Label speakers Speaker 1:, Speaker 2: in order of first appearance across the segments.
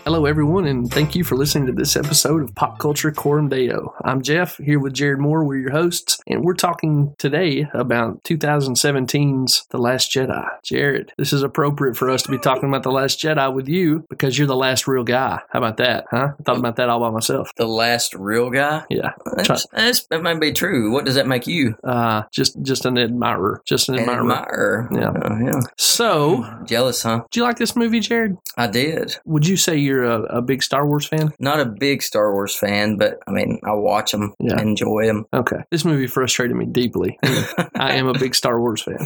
Speaker 1: Hello, everyone, and thank you for listening to this episode of Pop Culture Coram Deo. I'm Jeff, here with Jared Moore. We're your hosts, and we're talking today about 2017's The Last Jedi. Jared, this is appropriate for us to be talking about The Last Jedi with you because you're the last real guy. How about that, huh? I thought about that all by myself.
Speaker 2: The last real guy?
Speaker 1: Yeah.
Speaker 2: That might be true. What does that make you?
Speaker 1: Just an admirer. Just an admirer.
Speaker 2: Yeah.
Speaker 1: Yeah. So,
Speaker 2: jealous, huh?
Speaker 1: Did you like this movie, Jared?
Speaker 2: I did.
Speaker 1: Would you say you're a big Star Wars fan?
Speaker 2: Not a big Star Wars fan, but I mean, I watch them, enjoy them.
Speaker 1: Okay. This movie frustrated me deeply. I am a big Star Wars fan.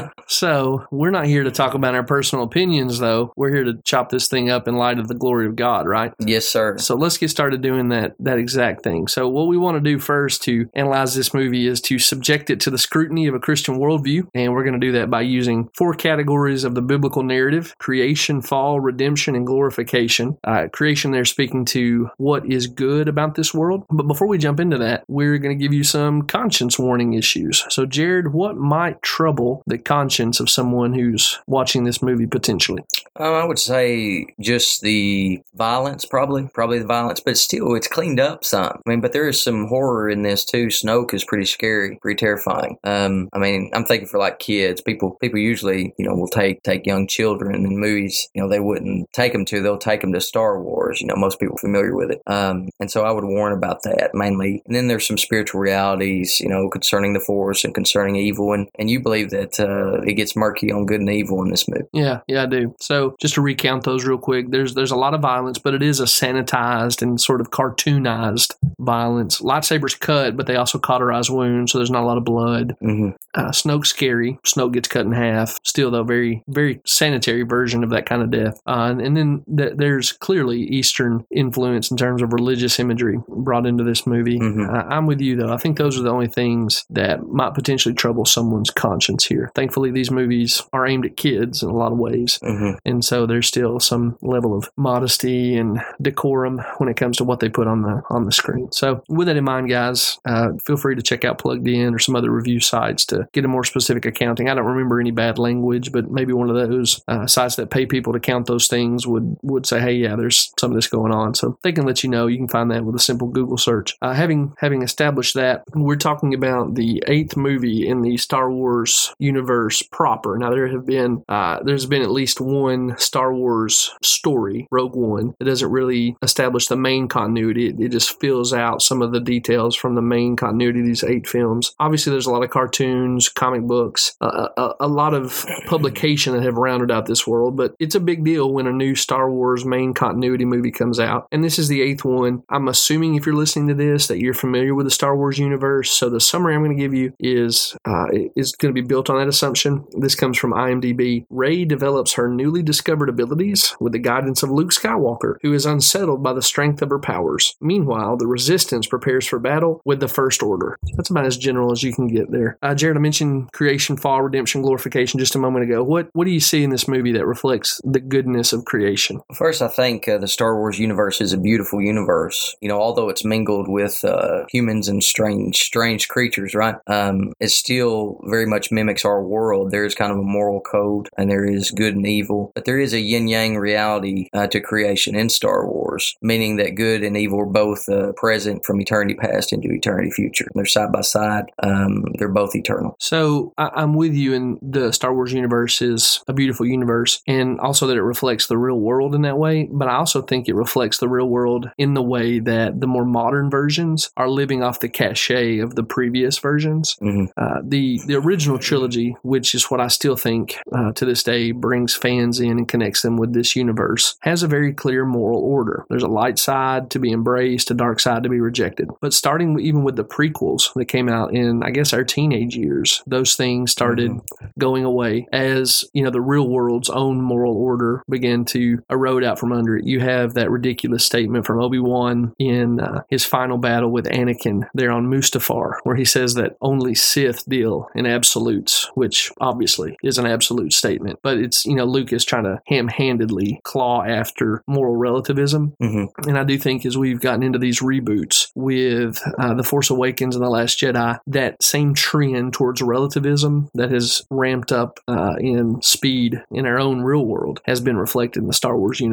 Speaker 1: So, we're not here to talk about our personal opinions, though. We're here to chop this thing up in light of the glory of God, right?
Speaker 2: Yes, sir.
Speaker 1: So, let's get started doing that exact thing. So, what we want to do first to analyze this movie is to subject it to the scrutiny of a Christian worldview, and we're going to do that by using 4 categories of the biblical narrative: creation, fall, redemption, and glorification. Creation there speaking to what is good about this world. But before we jump into that, we're going to give you some conscience warning issues. So, Jared, what might trouble the conscience of someone who's watching this movie potentially?
Speaker 2: I would say just the violence, probably the violence, but still, it's cleaned up some. I mean, but there is some horror in this too. Snoke is pretty scary, pretty terrifying. I mean, I'm thinking for like kids, people usually, will take young children in movies, they wouldn't take them to, they'll take them to Star Wars, most people are familiar with it. And so I would warn about that mainly. And then there's some spiritual realities, concerning the Force and concerning evil. And you believe that it gets murky on good and evil in this movie. Yeah,
Speaker 1: I do. So just to recount those real quick, there's a lot of violence, but it is a sanitized and sort of cartoonized violence. Lightsabers cut, but they also cauterize wounds, so there's not a lot of blood.
Speaker 2: Mm-hmm.
Speaker 1: Snoke's scary. Snoke gets cut in half. Still, though, very, very sanitary version of that kind of death. And then there's clearly Eastern influence in terms of religious imagery brought into this movie.
Speaker 2: Mm-hmm.
Speaker 1: I'm with you, though. I think those are the only things that might potentially trouble someone's conscience here. Thankfully, these movies are aimed at kids in a lot of ways.
Speaker 2: Mm-hmm.
Speaker 1: And so there's still some level of modesty and decorum when it comes to what they put on the screen. So with that in mind, guys, feel free to check out Plugged In or some other review sites to get a more specific accounting. I don't remember any bad language, but maybe one of those sites that pay people to count those things would say, hey, yeah, there's some of this going on. So they can let you know. You can find that with a simple Google search. Having established that, we're talking about the 8th movie in the Star Wars universe proper. Now, there's been at least one Star Wars story, Rogue One, that doesn't really establish the main continuity. It just fills out some of the details from the main continuity of these 8 films. Obviously, there's a lot of cartoons, comic books, a lot of publication that have rounded out this world, but it's a big deal when a new Star Wars main continuity movie comes out. And this is the 8th one. I'm assuming if you're listening to this that you're familiar with the Star Wars universe. So the summary I'm going to give you is going to be built on that assumption. This comes from IMDb. Rey develops her newly discovered abilities with the guidance of Luke Skywalker, who is unsettled by the strength of her powers. Meanwhile, the Resistance prepares for battle with the First Order. That's about as general as you can get there. Jared, I mentioned creation, fall, redemption, glorification just a moment ago. What do you see in this movie that reflects the goodness of creation?
Speaker 2: First, I think the Star Wars universe is a beautiful universe. Although it's mingled with humans and strange creatures, right? It still very much mimics our world. There is kind of a moral code, and there is good and evil. But there is a yin-yang reality to creation in Star Wars, meaning that good and evil are both present from eternity past into eternity future. They're side by side. They're both eternal.
Speaker 1: So I'm with you in the Star Wars universe is a beautiful universe, and also that it reflects the real world in that way. But I also think it reflects the real world in the way that the more modern versions are living off the cachet of the previous versions.
Speaker 2: Mm-hmm.
Speaker 1: The original trilogy, which is what I still think to this day brings fans in and connects them with this universe, has a very clear moral order. There's a light side to be embraced, a dark side to be rejected. But starting even with the prequels that came out in, I guess, our teenage years, those things started going away as, the real world's own moral order began to erode out from under it. You have that ridiculous statement from Obi-Wan in his final battle with Anakin there on Mustafar, where he says that only Sith deal in absolutes, which obviously is an absolute statement. But it's, Luke is trying to ham-handedly claw after moral relativism.
Speaker 2: Mm-hmm.
Speaker 1: And I do think as we've gotten into these reboots with The Force Awakens and The Last Jedi, that same trend towards relativism that has ramped up in speed in our own real world has been reflected in the Star Wars universe.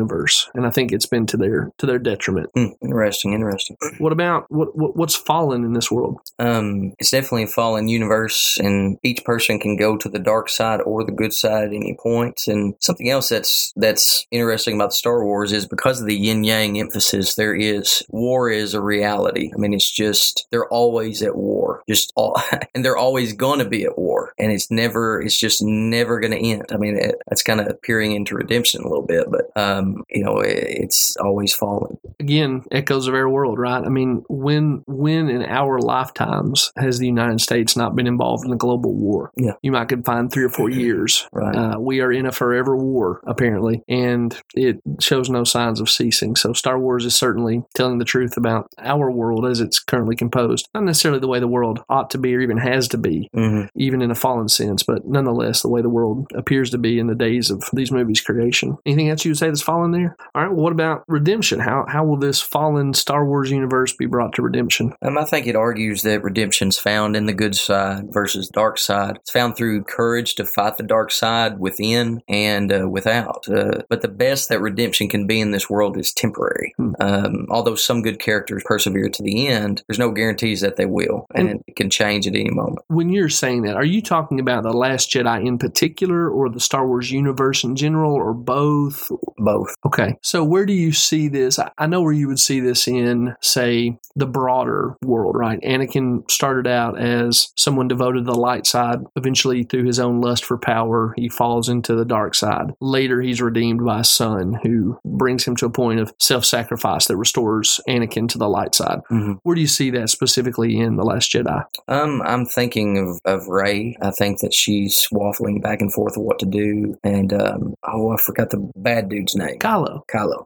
Speaker 1: universe, and I think it's been to their detriment.
Speaker 2: Interesting.
Speaker 1: What about what's fallen in this world?
Speaker 2: It's definitely a fallen universe, and each person can go to the dark side or the good side at any point. And something else that's interesting about Star Wars is because of the yin yang emphasis, war is a reality. I mean, it's just they're always at war, and they're always going to be at war, and it's just never going to end. I mean, that's kind of peering into redemption a little bit, but it's always fallen.
Speaker 1: Again, echoes of our world, right? I mean, when in our lifetimes has the United States not been involved in a global war?
Speaker 2: Yeah.
Speaker 1: You might could find 3 or 4 years.
Speaker 2: Right.
Speaker 1: We are in a forever war, apparently, and it shows no signs of ceasing. So Star Wars is certainly telling the truth about our world as it's currently composed. Not necessarily the way the world ought to be or even has to be, even in a fallen sense, but nonetheless, the way the world appears to be in the days of these movies' creation. Anything else you would say that's fallen there? All right, well, what about redemption? How will this fallen Star Wars universe be brought to redemption?
Speaker 2: I think it argues that redemption's found in the good side versus dark side. It's found through courage to fight the dark side within and without. But the best that redemption can be in this world is temporary. Although some good characters persevere to the end, there's no guarantees that they will, and it can change at any moment.
Speaker 1: When you're saying that, are you talking about The Last Jedi in particular, or the Star Wars universe in general, or both?
Speaker 2: Both.
Speaker 1: Okay. So where do you see this? I know where you would see this in, say, the broader world, right? Anakin started out as someone devoted to the light side. Eventually, through his own lust for power, he falls into the dark side. Later, he's redeemed by a son who brings him to a point of self-sacrifice that restores Anakin to the light side. Where do you see that specifically in The Last Jedi?
Speaker 2: I'm thinking of Rey. I think that she's waffling back and forth of what to do. And, I forgot the bad dude's name.
Speaker 1: Kylo.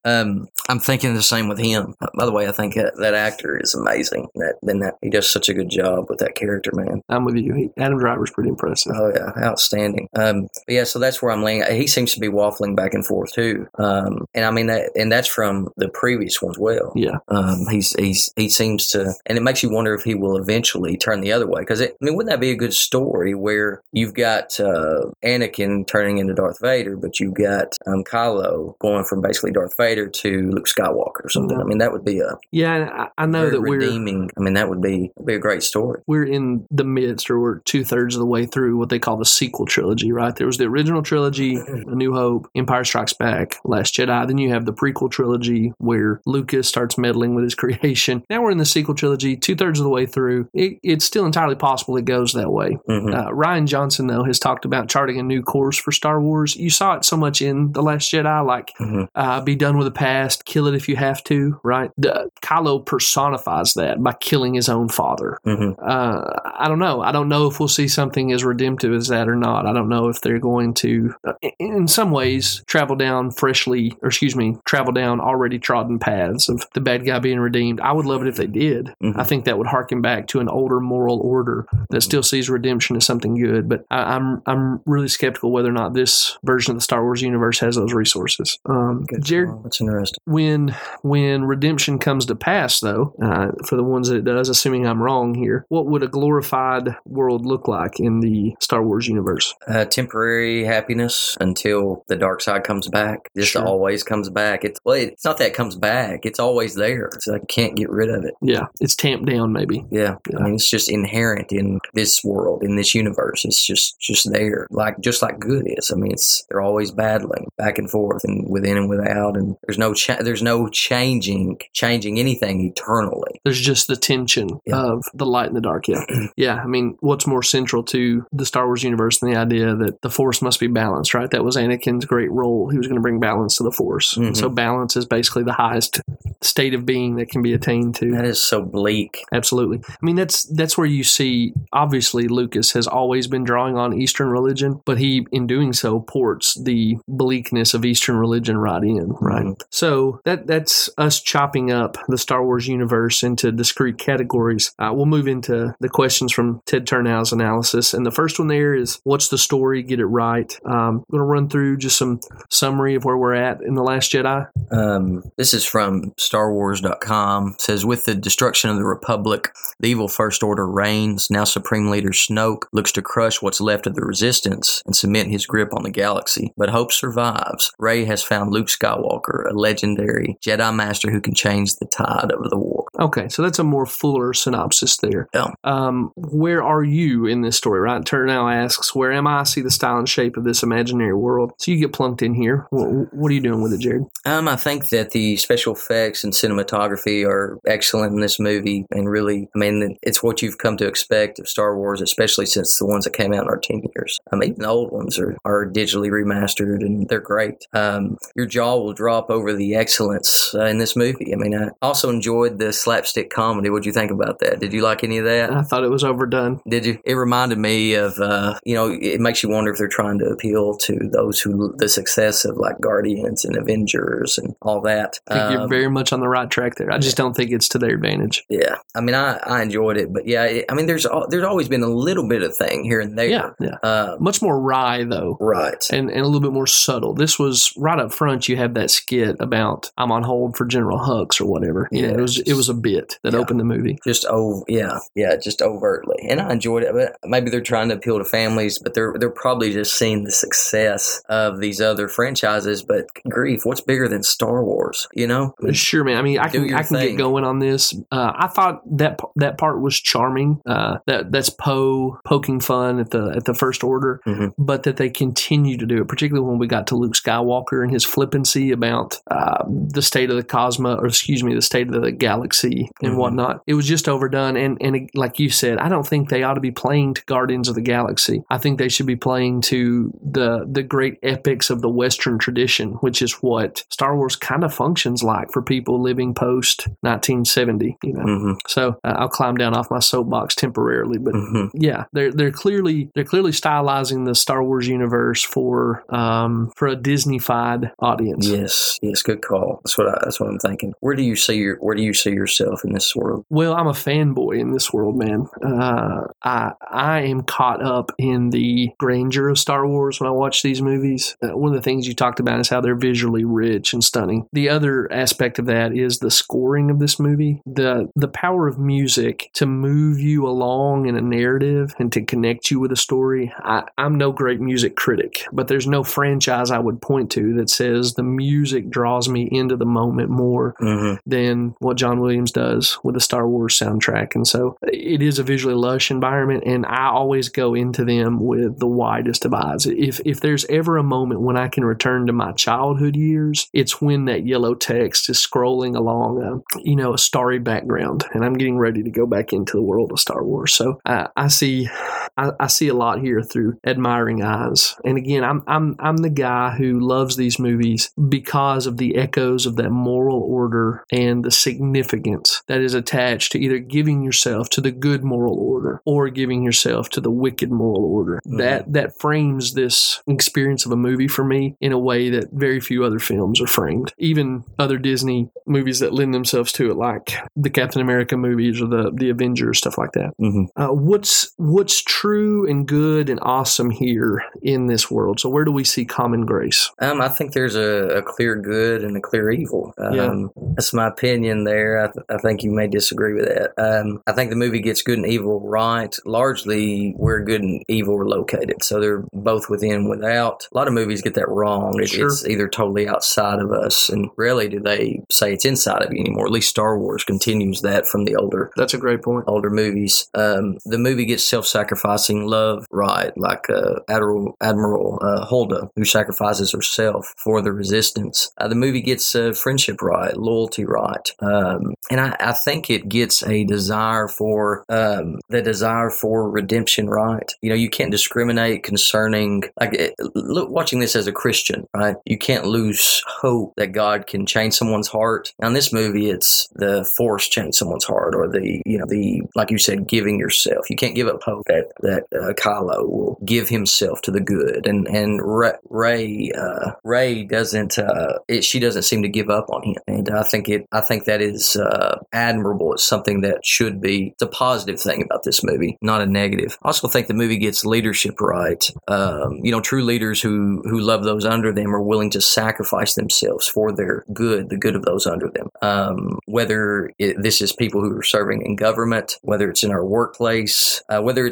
Speaker 2: I'm thinking the same with him. By the way, I think that actor is amazing. He does such a good job with that character, man.
Speaker 1: I'm with you. Adam Driver's pretty impressive.
Speaker 2: Oh, yeah. Outstanding. So that's where I'm leaning. He seems to be waffling back and forth, too. And I mean, that's from the previous ones well.
Speaker 1: Yeah.
Speaker 2: He seems to, and it makes you wonder if he will eventually turn the other way. Because, wouldn't that be a good story where you've got Anakin turning into Darth Vader, but you've got Kylo going from basically Darth Vader to Luke Skywalker or something? I mean, that would be
Speaker 1: I know that we're
Speaker 2: redeeming. I mean, that would be a great story.
Speaker 1: We're in the midst, or we're 2/3 of the way through what they call the sequel trilogy, right? There was the original trilogy, A New Hope, Empire Strikes Back, Last Jedi. Then you have the prequel trilogy where Lucas starts meddling with his creation. Now we're in the sequel trilogy, 2/3 of the way through. It's still entirely possible it goes that way. Rian Johnson, though, has talked about charting a new course for Star Wars. You saw it so much in The Last Jedi, like be done with the past, kill it if you have to, right? Kylo personifies that by killing his own father. I don't know. I don't know if we'll see something as redemptive as that or not. I don't know if they're going to, in some ways, travel down already trodden paths of the bad guy being redeemed. I would love it if they did. I think that would harken back to an older moral order that still sees redemption as something good. But I'm really skeptical whether or not this version of the Star Wars universe has those resources. Jared,
Speaker 2: that's interesting.
Speaker 1: When redemption comes to pass, though, for the ones that it does, assuming I'm wrong here, what would a glorified world look like in the Star Wars universe?
Speaker 2: Temporary happiness until the dark side comes back. Just always comes back. It's not that it comes back. It's always there. It's like you can't get rid of it.
Speaker 1: Yeah, it's tamped down maybe.
Speaker 2: Yeah. I mean, it's just inherent in this world, in this universe. It's just there, just like good is. I mean, they're always battling back and forth and within and without, and there's no changing anything eternally.
Speaker 1: There's just the tension of the light and the dark. Yeah. Yeah. I mean, what's more central to the Star Wars universe than the idea that the Force must be balanced, right? That was Anakin's great role. He was going to bring balance to the Force. So balance is basically the highest state of being that can be attained to.
Speaker 2: That is so bleak.
Speaker 1: Absolutely. I mean, that's where you see, obviously, Lucas has always been drawing on Eastern religion, but he, in doing so, ports the bleakness of Eastern religion right in, right? So that's us chopping up the Star Wars universe into discrete categories. We'll move into the questions from Ted Turnow's analysis. And the first one there is, what's the story? Get it right. I'm going to run through just some summary of where we're at in The Last Jedi.
Speaker 2: This is from StarWars.com. It says, with the destruction of the Republic, the evil First Order reigns. Now Supreme Leader Snoke looks to crush what's left of the Resistance and cement his grip on the galaxy. But hope survives. Rey has found Luke Skywalker Skywalker, a legendary Jedi Master who can change the tide of the war.
Speaker 1: Okay, so that's a more fuller synopsis there.
Speaker 2: Yeah.
Speaker 1: Where are you in this story, right? Turnow asks, where am I? See the style and shape of this imaginary world. So you get plunked in here. What are you doing with it, Jared?
Speaker 2: I think that the special effects and cinematography are excellent in this movie, and really, I mean, it's what you've come to expect of Star Wars, especially since the ones that came out in our teen years. Even the old ones are digitally remastered, and they're great. Your jaw will drop over the excellence in this movie. I mean, I also enjoyed the slapstick comedy. What'd you think about that? Did you like any of that?
Speaker 1: I thought it was overdone.
Speaker 2: Did you? It reminded me of, it makes you wonder if they're trying to appeal to those who, the success of like Guardians and Avengers and all that.
Speaker 1: I think you're very much on the right track there. I just don't think it's to their advantage.
Speaker 2: Yeah. I mean, I enjoyed it, but yeah, there's always been a little bit of thing here and there.
Speaker 1: Yeah. Much more wry though.
Speaker 2: Right.
Speaker 1: And a little bit more subtle. This was right up front. You have that skit about I'm on hold for General Hux or whatever. You know, it was a bit that opened the movie.
Speaker 2: Just just overtly, and I enjoyed it. But maybe they're trying to appeal to families, but they're probably just seeing the success of these other franchises. But grief, what's bigger than Star Wars? You know?
Speaker 1: Sure, man. I mean, I can get going on this. I thought that part was charming. That's Poe poking fun at the First Order, but that they continue to do it, particularly when we got to Luke Skywalker and his flippancy about the state of the state of the galaxy and whatnot. It was just overdone, and like you said, I don't think they ought to be playing to Guardians of the Galaxy. I think they should be playing to the great epics of the Western tradition, which is what Star Wars kind of functions like for people living post 1970. You know, so I'll climb down off my soapbox temporarily, but yeah, they're clearly stylizing the Star Wars universe for a Disney-fied audience.
Speaker 2: Yes, good call. That's what I'm thinking. Where do you see yourself in this world?
Speaker 1: Well, I'm a fanboy in this world, man. I am caught up in the grandeur of Star Wars when I watch these movies. One of the things you talked about is how they're visually rich and stunning. The other aspect of that is the scoring of this movie. The power of music to move you along in a narrative and to connect you with a story. I'm no great music critic, but there's no franchise I would point to that says the music draws me into the moment more than what John Williams does with the Star Wars soundtrack. And so it is a visually lush environment, and I always go into them with the widest of eyes. If there's ever a moment when I can return to my childhood years, it's when that yellow text is scrolling along a starry background, and I'm getting ready to go back into the world of Star Wars. So I see a lot here through admiring eyes. And again, I'm the guy who loves these movies because of the echoes of that moral order and the significance that is attached to either giving yourself to the good moral order or giving yourself to the wicked moral order. That frames this experience of a movie for me in a way that very few other films are framed. Even other Disney movies that lend themselves to it, like the Captain America movies or the Avengers, stuff like that. What's true and good and awesome here in this world? So where do we see common grace?
Speaker 2: I think there's a clear good and a clear evil. That's my opinion there. I think you may disagree with that. I think the movie gets good and evil right, largely where good and evil are located. So they're both within and without. A lot of movies get that wrong. It's either totally outside of us, and rarely do they say it's inside of you anymore. At least Star Wars continues that from the older.
Speaker 1: That's a great point.
Speaker 2: Older movies. The movie gets self-sacrificing love right, like Admiral Holda, who sacrifices herself for the resistance. The movie gets friendship right, loyalty right, and I think it gets a desire for redemption right. You know, you can't discriminate concerning watching this as a Christian, right? You can't lose hope that God can change someone's heart. Now in this movie, it's the Force change someone's heart, or the like you said, giving yourself. You can't give up hope that Kylo will give himself to the good, and Rey doesn't. She doesn't seem to give up on him, and I think that is admirable. It's something that should be. It's a positive thing about this movie, not a negative. I also think the movie gets leadership right. True leaders who love those under them are willing to sacrifice themselves for their good, the good of those under them. Whether this is people who are serving in government, whether it's in our workplace, whether it's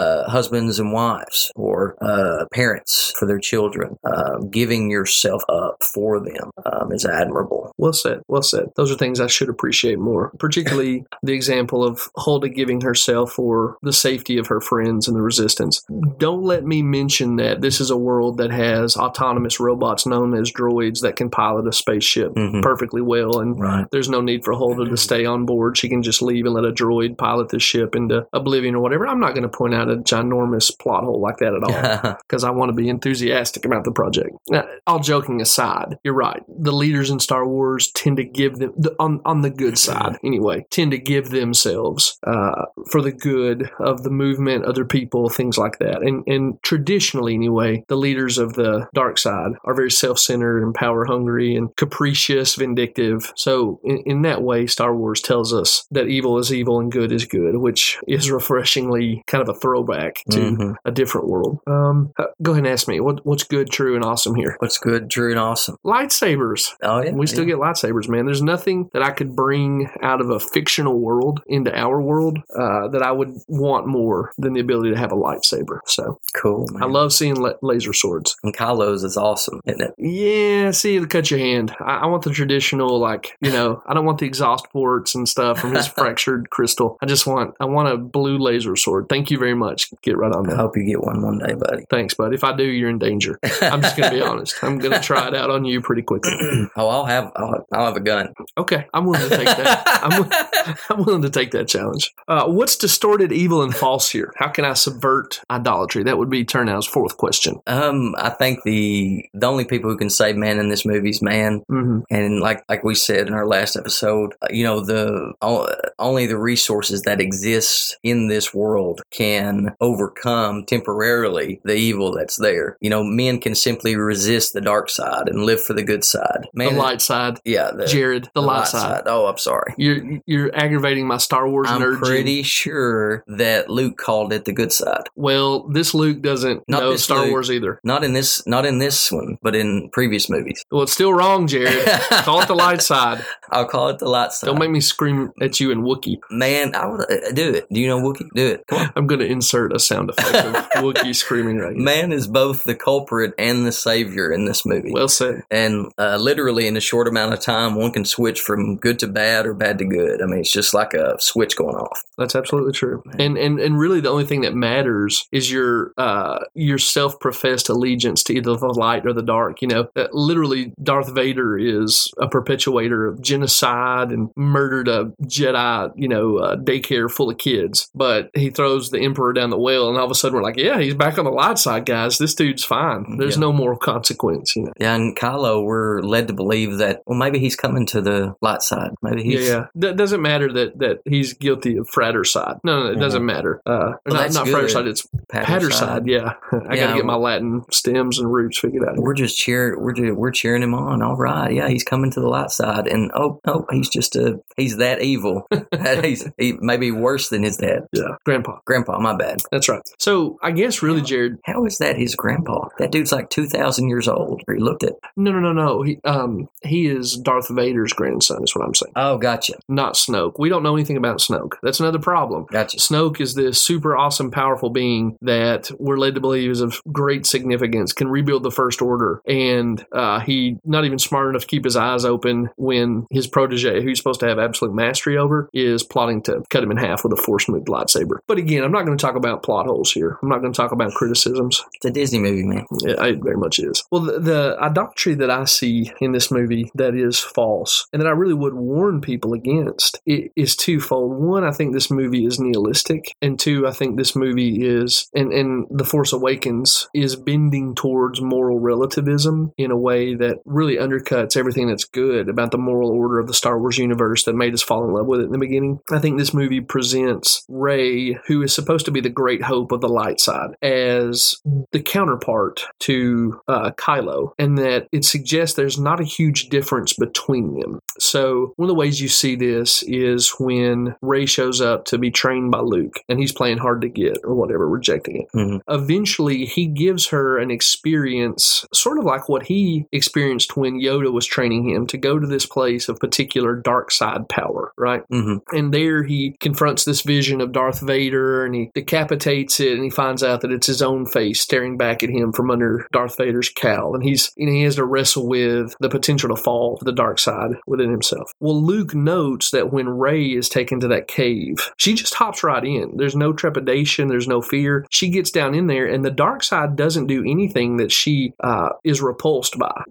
Speaker 2: husbands and wives, or parents for their children. Giving yourself up for them is admirable.
Speaker 1: Well said. Well said. Those are things I should appreciate more, particularly the example of Hulda giving herself for the safety of her friends and the resistance. Don't let me mention that this is a world that has autonomous robots known as droids that can pilot a spaceship perfectly well, and there's no need for Hulda to stay on board. She can just leave and let a droid pilot the ship into oblivion or whatever. I'm not going to point out a ginormous plot hole like that at all, because I want to be enthusiastic about the project. Now, all joking aside, you're right. The leaders in Star Wars tend to give them, on the good side anyway, tend to give themselves for the good of the movement, other people, things like that. And traditionally anyway, the leaders of the dark side are very self-centered and power-hungry and capricious, vindictive. So in that way, Star Wars tells us that evil is evil and good is good, which is refreshingly kind of a throwback to a different world. Go ahead and ask me, what's good, true, and awesome here?
Speaker 2: What's good, true, and awesome?
Speaker 1: Lightsabers.
Speaker 2: Oh, yeah.
Speaker 1: We still get lightsabers, man. There's nothing that I could bring out of a fictional world into our world that I would want more than the ability to have a lightsaber. So
Speaker 2: cool, man.
Speaker 1: I love seeing laser swords.
Speaker 2: And Kylo's is awesome, isn't it?
Speaker 1: Yeah, see, it'll cut your hand. I want the traditional, I don't want the exhaust ports and stuff from his fractured crystal. I want a blue laser sword. Thank you very much. Get right on that.
Speaker 2: I hope you get one day, buddy.
Speaker 1: Thanks, bud. If I do, you're in danger. I'm just going to be honest. I'm going to try it out on you pretty quickly.
Speaker 2: I'll have a gun.
Speaker 1: Okay, I'm willing to take that. I'm willing to take that challenge. What's distorted, evil, and false here? How can I subvert idolatry? That would be Turnow's fourth question.
Speaker 2: I think the only people who can save man in this movie is man, and like we said in our last episode, only the resources that exist in this world can overcome temporarily the evil that's there. Men can simply resist the dark side and live for the good side. Man,
Speaker 1: the light side.
Speaker 2: Yeah,
Speaker 1: Jared, the light side.
Speaker 2: Oh, I'm sorry.
Speaker 1: You're aggravating my Star Wars nerd.
Speaker 2: I'm pretty sure that Luke called it the good side.
Speaker 1: Well, this Luke doesn't know Star Wars either.
Speaker 2: Not in this one, but in previous movies.
Speaker 1: Well, it's still wrong, Jared. Call it the light side.
Speaker 2: I'll call it the light side.
Speaker 1: Don't make me scream at you in Wookiee.
Speaker 2: Man, I would do it. Do you know Wookiee? Do it. Come on.
Speaker 1: I'm going to insert a sound effect of Wookiee screaming right now.
Speaker 2: Man is both the culprit and the savior in this movie.
Speaker 1: Well said.
Speaker 2: And literally in a short amount of time, one can switch from good to bad or bad to good. I mean, it's just like a switch going off.
Speaker 1: That's absolutely true. And really the only thing that matters is your self-professed allegiance to either the light or the dark. Literally Darth Vader is a perpetuator of genocide and murdered a Jedi, daycare full of kids. But he throws the Emperor down the well, and all of a sudden we're like, yeah, he's back on the light side, guys. This dude's fine. There's no moral consequence.
Speaker 2: Yeah, and Kylo, we're led to believe that, well, maybe he's coming to the light side. Maybe he's...
Speaker 1: Yeah. That doesn't matter that he's guilty of fratercide. No, it doesn't matter. Not fratercide, it's patercide. Yeah. I got to get my Latin stems and roots figured out.
Speaker 2: We're just we're cheering him on. All right. Yeah, he's coming to the light side. And he's that evil. He may be worse than his dad.
Speaker 1: Yeah. Grandpa,
Speaker 2: my bad.
Speaker 1: That's right. So I guess really, Jared.
Speaker 2: How is that his grandpa? That dude's like 2,000 years old. Or he looked at.
Speaker 1: No. He is Darth Vader's grandson, is what I'm saying.
Speaker 2: Oh, gotcha.
Speaker 1: Not Snoke. We don't know anything about Snoke. That's another problem.
Speaker 2: Gotcha.
Speaker 1: Snoke is this super awesome, powerful being that we're led to believe is of great significance, can rebuild the First Order, and he not even smart enough to keep his eyes open when his protege, who he's supposed to have absolute mastery over, is plotting to cut him in half with a force-moved lightsaber. But again, I'm not going to talk about plot holes here. I'm not going to talk about criticisms.
Speaker 2: It's a Disney movie, man.
Speaker 1: Yeah, it very much is. Well, the idolatry that I see in this movie that is false, and that I really would warn people against, it is twofold. One, I think this movie is nihilistic, and two, I think this movie is, and The Force Awakens is bending towards moral relativism in a way that really undercuts everything that's good about the moral order of the Star Wars universe that made us fall in love with it in the beginning. I think this movie presents Rey, who is supposed to be the great hope of the light side, as the counterpart to Kylo, and that it suggests there's not a huge difference between them. So one of the ways you see this is when Rey shows up to be trained by Luke, and he's playing hard to get or whatever, rejecting it. Mm-hmm. Eventually, he gives her an experience sort of like what he experienced when Yoda was training him to go to this place of particular dark side power, right? Mm-hmm. And there he confronts this vision of Darth Vader, and it decapitates it, and he finds out that it's his own face staring back at him from under Darth Vader's cowl. And he has to wrestle with the potential to fall to the dark side within himself. Well, Luke notes that when Rey is taken to that cave, she just hops right in. There's no trepidation. There's no fear. She gets down in there, and the dark side doesn't do anything that she is repulsed by.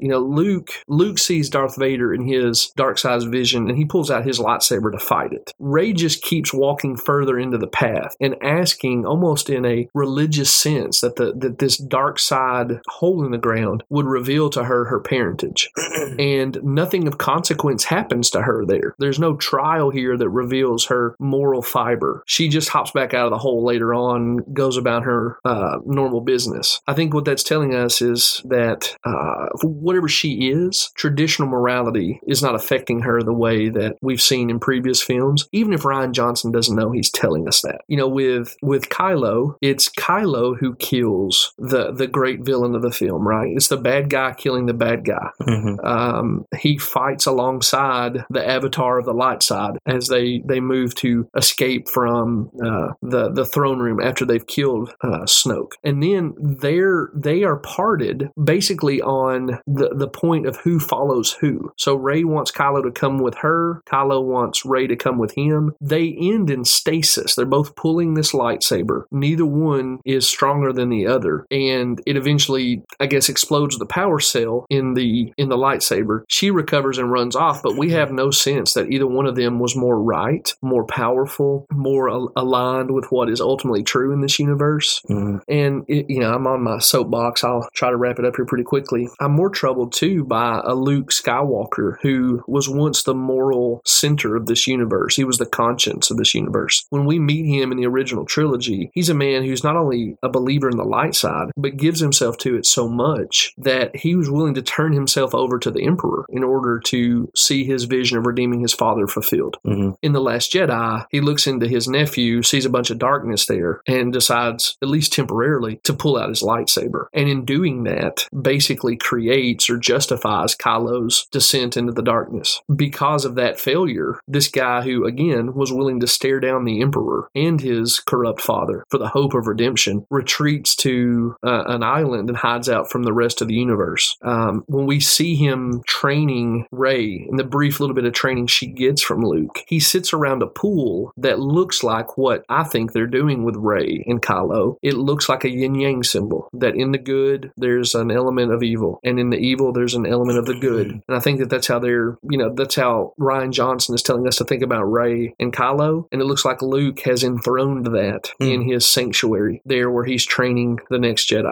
Speaker 1: Luke sees Darth Vader in his dark side's vision, and he pulls out his lightsaber to fight it. Rey just keeps walking further into the path and asking, almost in a religious sense, that this dark side hole in the ground would reveal to her parentage. And nothing of consequence happens to her there. There's no trial here that reveals her moral fiber. She just hops back out of the hole later on, goes about her normal business. I think what that's telling us is that whatever she is, traditional morality is not affecting her the way that we've seen in previous films, even if Rian Johnson doesn't know he's telling us that. With Kylo, it's Kylo who kills the great villain of the film, right? It's the bad guy killing the bad guy. Mm-hmm. He fights alongside the avatar of the light side as they move to escape from the throne room after they've killed Snoke. And then they are parted basically on the point of who follows who. So Rey wants Kylo to come with her. Kylo wants Rey to come with him. They end in stasis. They're both pulling this lightsaber. Neither one is stronger than the other. And it eventually, I guess, explodes the power cell in the lightsaber. She recovers and runs off, but we have no sense that either one of them was more right, more powerful, more aligned with what is ultimately true in this universe. Mm. And, I'm on my soapbox. I'll try to wrap it up here pretty quickly. I'm more troubled, too, by a Luke Skywalker who was once the moral center of this universe. He was the conscience of this universe. When we meet him in the original trilogy, he's a man who's not only a believer in the light side, but gives himself to it so much that he was willing to turn himself over to the Emperor in order to see his vision of redeeming his father fulfilled. Mm-hmm. In The Last Jedi, he looks into his nephew, sees a bunch of darkness there, and decides, at least temporarily, to pull out his lightsaber. And in doing that, basically creates or justifies Kylo's descent into the darkness. Because of that failure, this guy who, again, was willing to stare down the Emperor and his corrupt father for the hope of redemption, retreats to an island and hides out from the rest of the universe. When we see him training Rey, in the brief little bit of training she gets from Luke, he sits around a pool that looks like what I think they're doing with Rey and Kylo. It looks like a yin-yang symbol, that in the good, there's an element of evil, and in the evil, there's an element of the good. And I think that's how that's how Rian Johnson is telling us to think about Rey and Kylo, and it looks like Luke has enthroned that in his sanctuary there where he's training the next Jedi.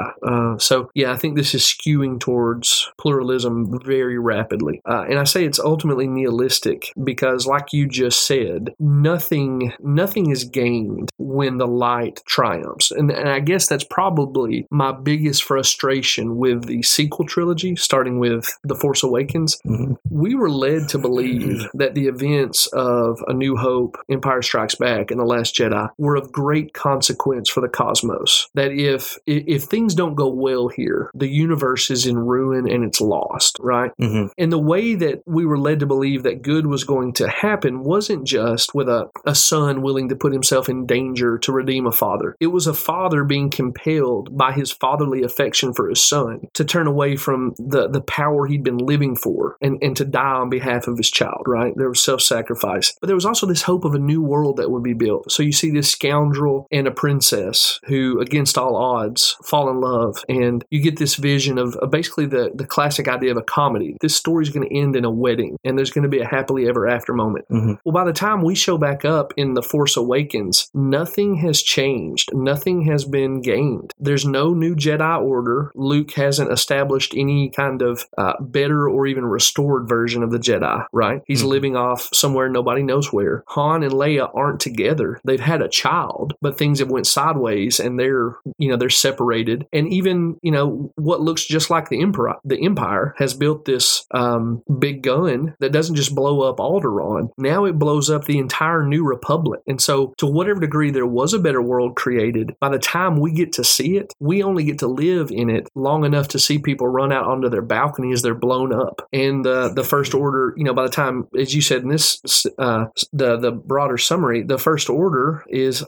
Speaker 1: I think this is skewing towards pluralism very rapidly. And I say it's ultimately nihilistic because, like you just said, nothing is gained when the light triumphs. And I guess that's probably my biggest frustration with the sequel trilogy, starting with The Force Awakens. Mm-hmm. We were led to believe that the events of A New Hope, Empire Strikes Back, and The Last Jedi were of great consequence for the cosmos. That if things don't go well here, the universe is in ruin and it's lost, right? Mm-hmm. And the way that we were led to believe that good was going to happen wasn't just with a son willing to put himself in danger to redeem a father. It was a father being compelled by his fatherly affection for his son to turn away from the power he'd been living for and to die on behalf of his child, right? There was self-sacrifice. But there was also this hope of a new world that would be built. So you see this scoundrel and a princess who, against all odds, fall in love. And you get this vision of basically the classic idea of a comedy. This story's going to end in a wedding, and there's going to be a happily ever after moment. Mm-hmm. Well, by the time we show back up in The Force Awakens, nothing has changed. Nothing has been gained. There's no new Jedi Order. Luke hasn't established any kind of better or even restored version of the Jedi, right? He's living off somewhere nobody knows where. Han and Leia aren't together. They've had a child, but things have went sideways and they're separated. And even, what looks just like the Empire has built this big gun that doesn't just blow up Alderaan. Now it blows up the entire New Republic. And so to whatever degree there was a better world created, by the time we get to see it, we only get to live in it long enough to see people run out onto their balcony as they're blown up. And the First Order, by the time, as you said in this, the broader summary, the First Order is already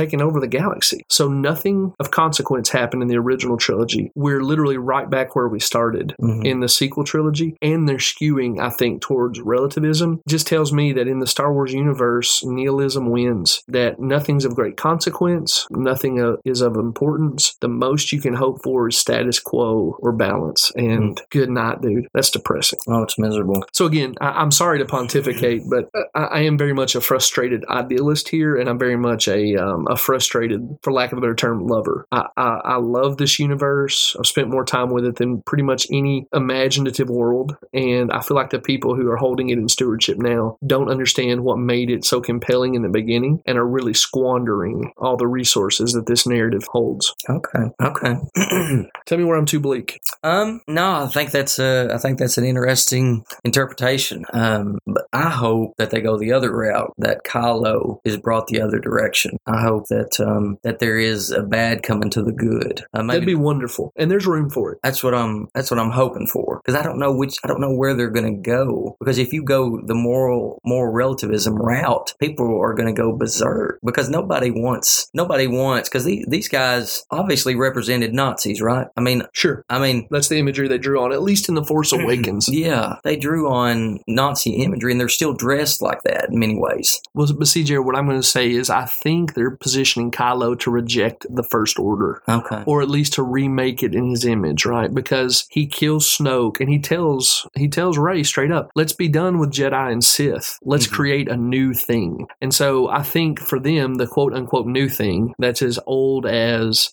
Speaker 1: taking over the galaxy. So nothing of consequence happened in the original trilogy. We're literally right back where we started in the sequel trilogy, and they're skewing, I think, towards relativism. Just tells me that in the Star Wars universe, nihilism wins, that nothing's of great consequence, nothing is of importance. The most you can hope for is status quo or balance. And good night, dude. That's depressing.
Speaker 2: Oh, it's miserable.
Speaker 1: So again, I'm sorry to pontificate, but I am very much a frustrated idealist here, and I'm very much a frustrated, for lack of a better term, lover. I love this universe. I've spent more time with it than pretty much any imaginative world, and I feel like the people who are holding it in stewardship now don't understand what made it so compelling in the beginning and are really squandering all the resources that this narrative holds.
Speaker 2: Okay.
Speaker 1: Tell me where I'm too bleak.
Speaker 2: No, I think that's an interesting interpretation. But I hope that they go the other route, that Kylo is brought the other direction. I hope that there is a bad coming to the good.
Speaker 1: That'd be wonderful, and there's room for it.
Speaker 2: That's what I'm hoping for, because I don't know where they're going to go. Because if you go the moral relativism route, people are going to go berserk, because nobody wants because these guys obviously represented Nazis, right? I mean,
Speaker 1: sure.
Speaker 2: I mean,
Speaker 1: that's the imagery they drew on, at least in The Force Awakens.
Speaker 2: Yeah, they drew on Nazi imagery, and they're still dressed like that in many ways.
Speaker 1: Well, but CJ, what I'm going to say is I think they're positioning Kylo to reject the First Order.
Speaker 2: Okay.
Speaker 1: Or at least to remake it in his image, right? Because he kills Snoke, and he tells Rey straight up, let's be done with Jedi and Sith. Let's create a new thing. And so I think for them, the quote-unquote new thing that's as old as,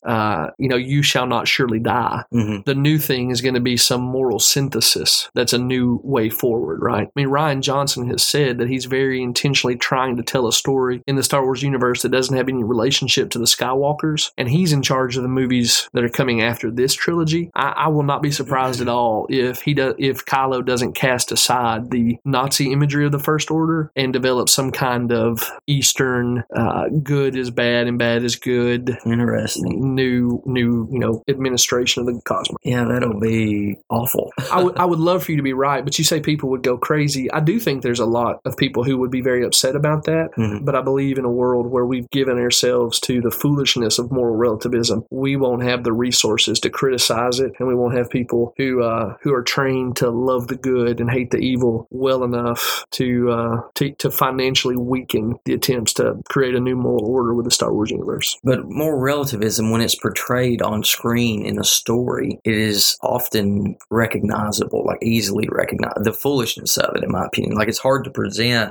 Speaker 1: you shall not surely die. The new thing is going to be some moral synthesis that's a new way forward, right? I mean, Rian Johnson has said that he's very intentionally trying to tell a story in the Star Wars universe that doesn't have any relationship to the Skywalkers, and he's in charge of the movies that are coming after this trilogy. I will not be surprised at all if Kylo doesn't cast aside the Nazi imagery of the First Order and develop some kind of Eastern good is bad and bad is good.
Speaker 2: Interesting.
Speaker 1: New administration of the cosmos.
Speaker 2: Yeah, that'll be awful.
Speaker 1: I would love for you to be right, but you say people would go crazy. I do think there's a lot of people who would be very upset about that, but I believe in a world where we've given ourselves to the foolishness of moral relativism, we won't have the resources to criticize it, and we won't have people who are trained to love the good and hate the evil well enough to financially weaken the attempts to create a new moral order with the Star Wars universe.
Speaker 2: But moral relativism, when it's portrayed on screen in a story, it is often recognizable, like easily recognized. The foolishness of it, in my opinion, like it's hard to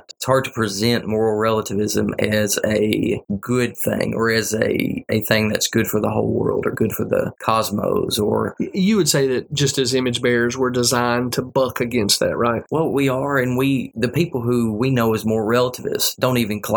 Speaker 2: present moral relativism as a good thing, or as a thing that's good for the whole world or good for the cosmos. Or
Speaker 1: you would say that just as image bearers, we're designed to buck against that, right?
Speaker 2: Well, we are, and the people who we know as moral relativists don't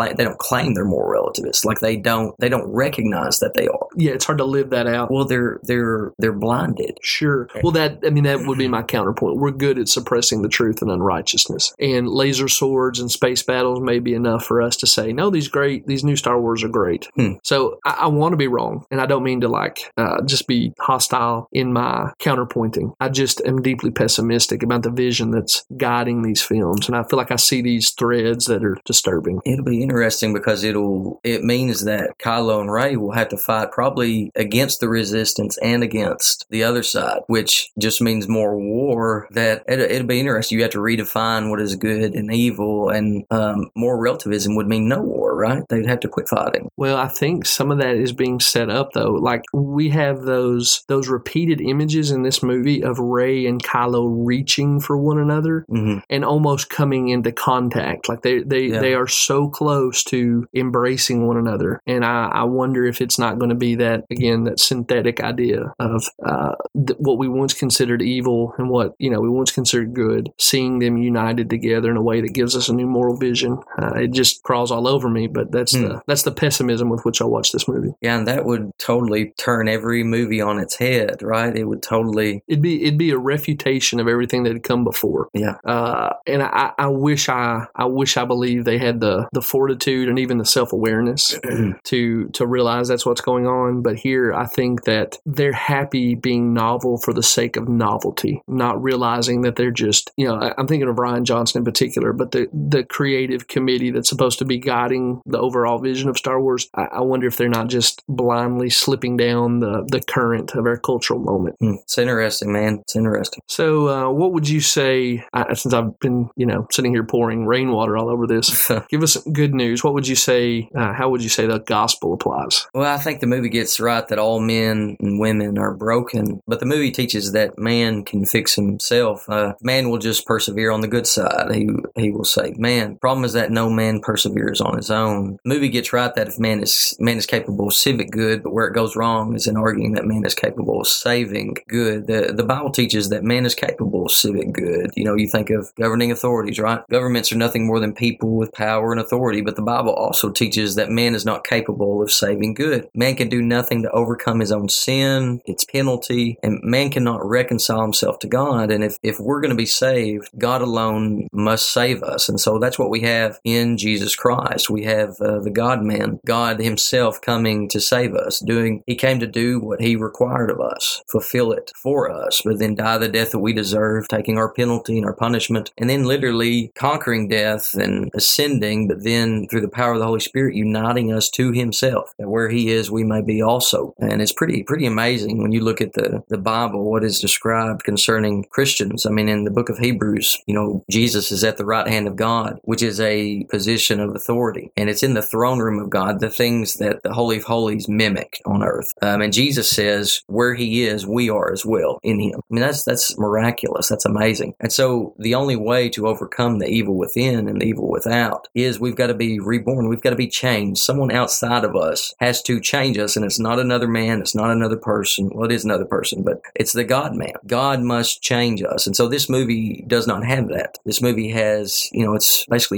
Speaker 2: claim they're moral relativists. Like they don't recognize that they are.
Speaker 1: Yeah, it's hard to live that out.
Speaker 2: Well, they're blinded.
Speaker 1: Sure. Well, that would be my counterpoint. We're good at suppressing the truth and unrighteousness, and laser swords and space battles may be enough for us to say, no, these new Star Wars are great. So I want to be wrong, and I don't mean to just be hostile in my counterpointing. I just am deeply pessimistic about the vision that's guiding these films, and I feel like I see these threads that are disturbing.
Speaker 2: It'll be interesting because it means that Kylo and Rey will have to fight probably against the Resistance and against the other side, which just means more war. That it'll be interesting. You have to redefine what is good and evil, and more relativism would mean no war, right? They'd have to quit fighting.
Speaker 1: Well, I think some of that is being set up, though. Like, we have those repeated images in this movie of Rey and Kylo reaching for one another and almost coming into contact. Like they are so close to embracing one another. And I wonder if it's not going to be that synthetic idea of what we once considered evil and what we once considered good, seeing them united together in a way that gives us a new moral vision. It just crawls all over me, but that's the pessimism with which I watch this movie.
Speaker 2: Yeah, and that would totally turn every movie on its head, right? It would totally...
Speaker 1: It'd be a refutation of everything that had come before.
Speaker 2: Yeah.
Speaker 1: And I wish I believed they had the fortitude and even the self-awareness to realize that's what's going on. But here, I think that they're happy being novel for the sake of novelty, not realizing that they're just, I'm thinking of Rian Johnson in particular, but the creative committee that's supposed to be guiding understanding the overall vision of Star Wars, I wonder if they're not just blindly slipping down the current of our cultural moment.
Speaker 2: It's interesting, man. It's interesting.
Speaker 1: So what would you say, since I've been, sitting here pouring rainwater all over this, give us some good news. What would you say, how would you say the gospel applies?
Speaker 2: Well, I think the movie gets right that all men and women are broken, but the movie teaches that man can fix himself. Man will just persevere on the good side. He will say, man, problem is that no man perseveres on his own. The movie gets right that if man is capable of civic good, but where it goes wrong is in arguing that man is capable of saving good. The Bible teaches that man is capable of civic good. You think of governing authorities, right? Governments are nothing more than people with power and authority, but the Bible also teaches that man is not capable of saving good. Man can do nothing to overcome his own sin, its penalty, and man cannot reconcile himself to God. And if we're going to be saved, God alone must save us. And so that's what we have in Jesus Christ. We have the God-man, God himself coming to save us. He came to do what he required of us, fulfill it for us, but then die the death that we deserve, taking our penalty and our punishment, and then literally conquering death and ascending, but then through the power of the Holy Spirit, uniting us to himself, that where he is, we may be also. And it's pretty amazing when you look at the Bible, what is described concerning Christians. I mean, in the book of Hebrews, Jesus is at the right hand of God, which is a position of authority. And it's in the throne room of God, the things that the Holy of Holies mimic on earth. And Jesus says, where he is, we are as well in him. I mean, that's miraculous. That's amazing. And so the only way to overcome the evil within and the evil without is we've got to be reborn. We've got to be changed. Someone outside of us has to change us. And it's not another man. It's not another person. Well, it is another person, but it's the God-man. God must change us. And so this movie does not have that. This movie has, it's basically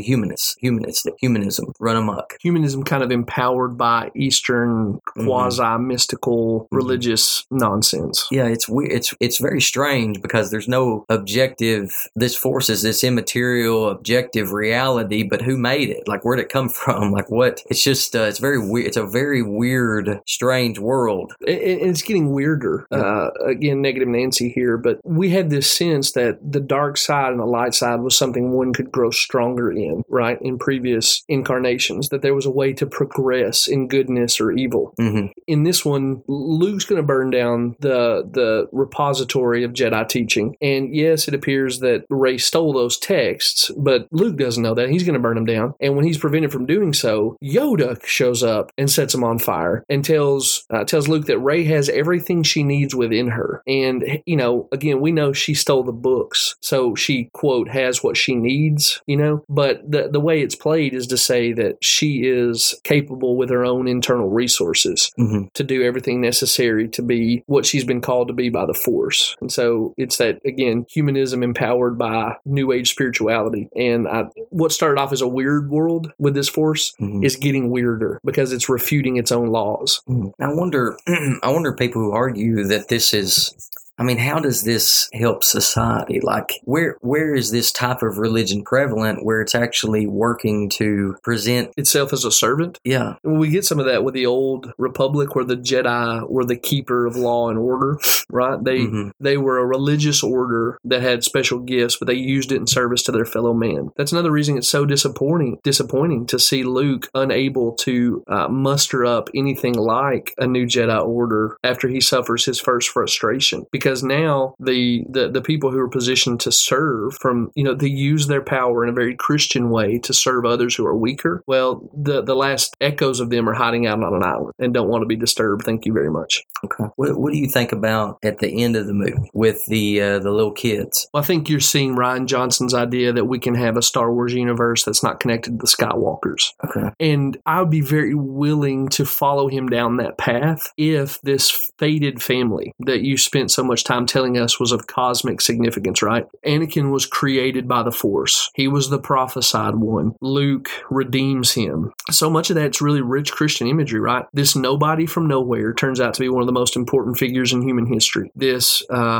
Speaker 2: humanism run amok.
Speaker 1: Humanism kind of empowered by Eastern quasi-mystical religious nonsense.
Speaker 2: Yeah, it's weird. It's very strange because there's no objective. This force is this immaterial objective reality, but who made it? Like, where'd it come from? Like, what? It's just it's very weird. It's a very weird, strange world.
Speaker 1: And it's getting weirder. Again, negative Nancy here, but we had this sense that the dark side and the light side was something one could grow stronger in, right? In previous incarnations, that there was a way to progress in goodness or evil.
Speaker 2: Mm-hmm.
Speaker 1: In this one, Luke's going to burn down the repository of Jedi teaching. And yes, it appears that Rey stole those texts, but Luke doesn't know that. He's going to burn them down. And when he's prevented from doing so, Yoda shows up and sets him on fire and tells Luke that Rey has everything she needs within her. And, again, we know she stole the books, so she, quote, has what she needs, but the way it's played is to say that she is capable with her own internal resources to do everything necessary to be what she's been called to be by the Force. And so it's that, again, humanism empowered by New Age spirituality. And what started off as a weird world with this Force is getting weirder because it's refuting its own laws.
Speaker 2: I wonder people who argue that this is... I mean, how does this help society? Like, where is this type of religion prevalent where it's actually working to present
Speaker 1: itself as a servant?
Speaker 2: Yeah.
Speaker 1: Well, we get some of that with the old Republic where the Jedi were the keeper of law and order, right? They were a religious order that had special gifts, but they used it in service to their fellow man. That's another reason it's so disappointing to see Luke unable to muster up anything like a new Jedi order after he suffers his first frustration. Because now the people who are positioned to serve they use their power in a very Christian way to serve others who are weaker. Well, the last echoes of them are hiding out on an island and don't want to be disturbed. Thank you very much.
Speaker 2: Okay. What do you think about at the end of the movie with the little kids?
Speaker 1: Well, I think you're seeing Rian Johnson's idea that we can have a Star Wars universe that's not connected to the Skywalkers.
Speaker 2: Okay.
Speaker 1: And I would be very willing to follow him down that path if this fated family that you spent so much time telling us was of cosmic significance, right? Anakin was created by the Force. He was the prophesied one. Luke redeems him. So much of that's really rich Christian imagery, right? This nobody from nowhere turns out to be one of the most important figures in human history. This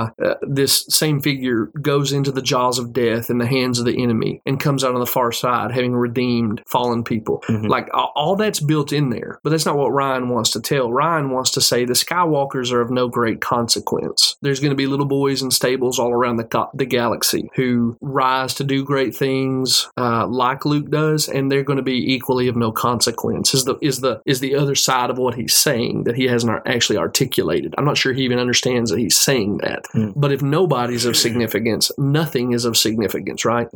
Speaker 1: same figure goes into the jaws of death in the hands of the enemy and comes out on the far side having redeemed fallen people. Like, all that's built in there, but that's not what Ryan wants to tell. Ryan wants to say the Skywalkers are of no great consequence. there's going to be little boys in stables all around the galaxy who rise to do great things like Luke does, and they're going to be equally of no consequence. Is the other side of what he's saying that he hasn't actually articulated. I'm not sure he even understands that he's saying that. But if nobody's of significance, nothing is of significance, right?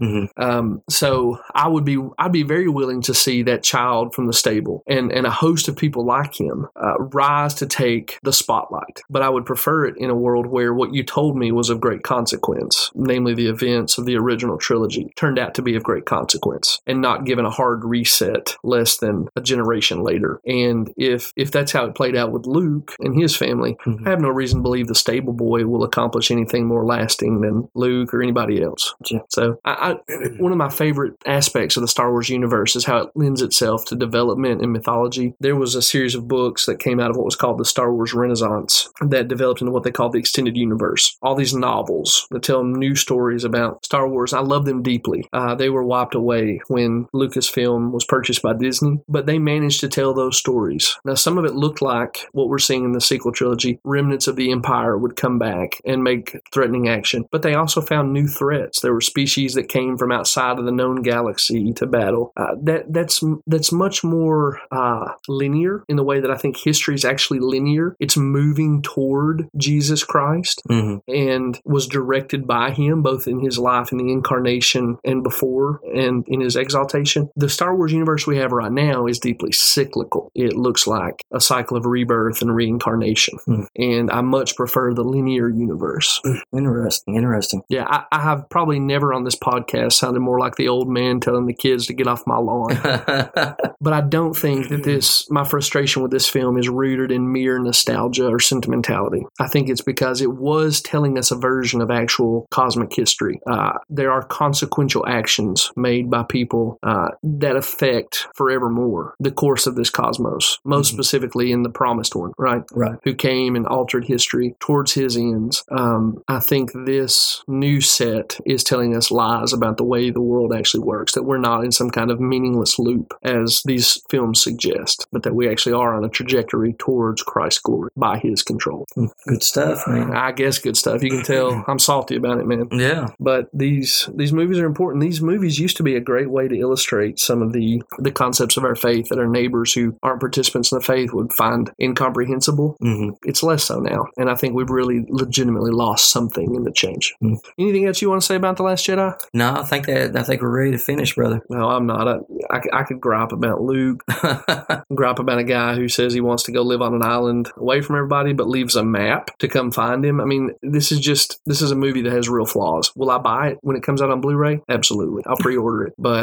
Speaker 1: So I'd be very willing to see that child from the stable and a host of people like him rise to take the spotlight. But I would prefer it in a world where what you told me was of great consequence, namely the events of the original trilogy, turned out to be of great consequence and not given a hard reset less than a generation later. And if that's how it played out with Luke and his family, I have no reason to believe the stable boy will accomplish anything more lasting than Luke or anybody else. So one of my favorite aspects of the Star Wars universe is how it lends itself to development and mythology. There was a series of books that came out of what was called the Star Wars Renaissance that developed into what they call the extended universe. All these novels that tell new stories about Star Wars. I love them deeply. They were wiped away when Lucasfilm was purchased by Disney, but they managed to tell those stories. Now, some of it looked like what we're seeing in the sequel trilogy. Remnants of the Empire would come back and make threatening action, but they also found new threats. There were species that came from outside of the known galaxy to battle. That's much more linear in the way that I think history is actually linear. It's moving toward Jesus Christ and was directed by him both in his life in the incarnation and before and in his exaltation. The Star Wars universe we have right now is deeply cyclical. It looks like a cycle of rebirth and reincarnation. And I much prefer the linear universe.
Speaker 2: Interesting.
Speaker 1: Yeah, I have probably never on this podcast sounded more like the old man telling the kids to get off my lawn. But I don't think that my frustration with this film is rooted in mere nostalgia or sentimentality. I think it's because it was telling us a version of actual cosmic history. There are consequential actions made by people that affect forevermore the course of this cosmos, most specifically in the Promised One, right? Who came and altered history towards his ends. I think this new set is telling us lies about the way the world actually works, that we're not in some kind of meaningless loop, as these films suggest, but that we actually are on a trajectory towards Christ's glory by his control.
Speaker 2: Good stuff, man.
Speaker 1: I guess good stuff. You can tell I'm salty about it, man.
Speaker 2: Yeah.
Speaker 1: But these movies are important. These movies used to be a great way to illustrate some of the concepts of our faith that our neighbors who aren't participants in the faith would find incomprehensible. It's less so now. And I think we've really legitimately lost something in the change. Anything else you want to say about The Last Jedi?
Speaker 2: No, I think we're ready to finish, brother.
Speaker 1: No, I'm not. I could gripe about Luke, gripe about a guy who says he wants to go live on an island away from everybody, but leaves a map to come find him. I mean, this is a movie that has real flaws. Will I buy it when it comes out on Blu-ray? Absolutely. I'll pre-order it. But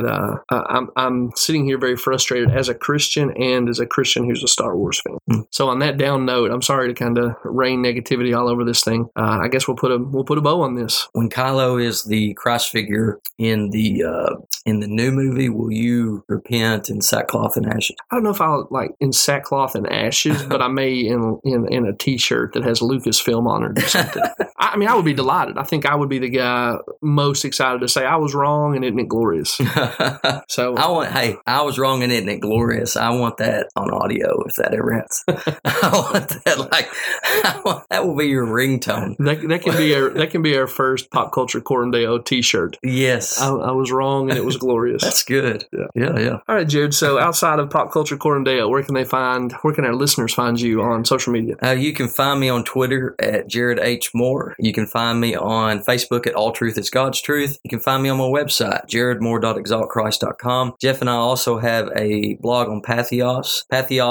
Speaker 1: I'm sitting here very frustrated as a Christian and as a Christian who's a Star Wars fan. So on that down note, I'm sorry to kind of rain negativity all over this thing. I guess we'll put a bow on this.
Speaker 2: When Kylo is the Christ figure in the new movie, will you repent in sackcloth and ashes?
Speaker 1: I don't know if I'll like in sackcloth and ashes, but I may in a T-shirt that has Lucasfilm on it or something. I mean, I would be delighted. I think I would be the guy most excited to say I was wrong and isn't it glorious? So
Speaker 2: I was wrong and isn't it glorious? I want that on audio if that ever happens. I want that that will be your ringtone.
Speaker 1: That can be our first Pop Culture Coram Deo T-shirt.
Speaker 2: Yes,
Speaker 1: I was wrong and it was glorious.
Speaker 2: That's good. Yeah.
Speaker 1: All right, Jared. So outside of Pop Culture Coram Deo, where can our listeners find you on social media?
Speaker 2: You can find me on Twitter at Jared H. Moore. You can find me on Facebook at All Truth is God's Truth. You can find me on my website, jaredmoore.exaltchrist.com. Jeff and I also have a blog on Patheos,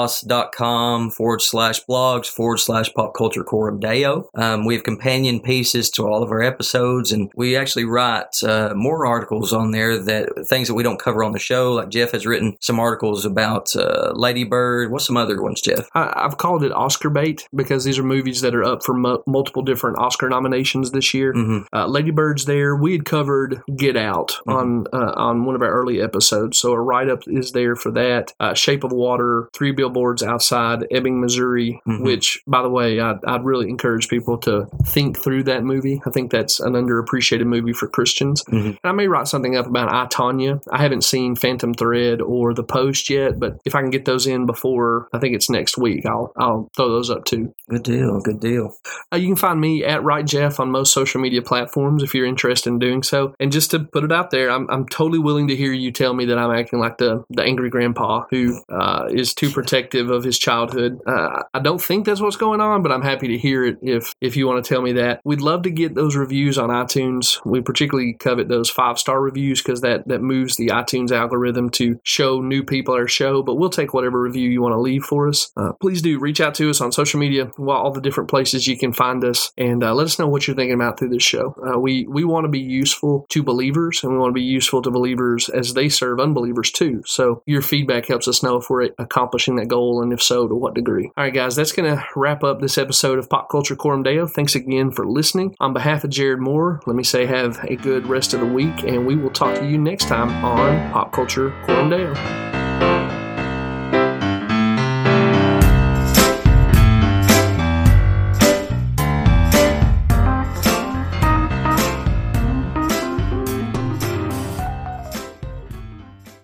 Speaker 2: patheos.com/blogs/Pop Culture Coram Deo. We have companion pieces to all of our episodes, and we actually write more articles on there, things that we don't cover on the show. Like Jeff has written some articles about Lady Bird. What's some other ones, Jeff?
Speaker 1: I've called it Oscar bait because these are movies that are up for multiple different Oscar nominations this year. Lady Bird's there. We had covered Get Out on one of our early episodes, so a write-up is there for that. Shape of Water, 3 Billboards Outside Ebbing, Missouri, which, by the way, I'd really encourage people to think through that movie. I think that's an underappreciated movie for Christians. And I may write something up about I, Tonya. I haven't seen Phantom Thread or The Post yet, but if I can get those in before, I think it's next week, I'll throw those up too.
Speaker 2: Good deal.
Speaker 1: You you can find me at Right Jeff on most social media platforms if you're interested in doing so. And just to put it out there, I'm totally willing to hear you tell me that I'm acting like the angry grandpa who is too protective of his childhood. I don't think that's what's going on, but I'm happy to hear it if you want to tell me that. We'd love to get those reviews on iTunes. We particularly covet those 5-star reviews because that moves the iTunes algorithm to show new people our show, but we'll take whatever review you want to leave for us. Please do reach out to us on social media, all the different places you can find us, and let us know what you're thinking about through this show. We want to be useful to believers, and we want to be useful to believers as they serve unbelievers too. So your feedback helps us know if we're accomplishing that goal, and if so, to what degree. All right, guys, that's going to wrap up this episode of Pop Culture Coram Deo. Thanks again for listening. On behalf of Jared Moore, let me say have a good rest of the week, and we will talk to you next time on Pop Culture Coram Deo.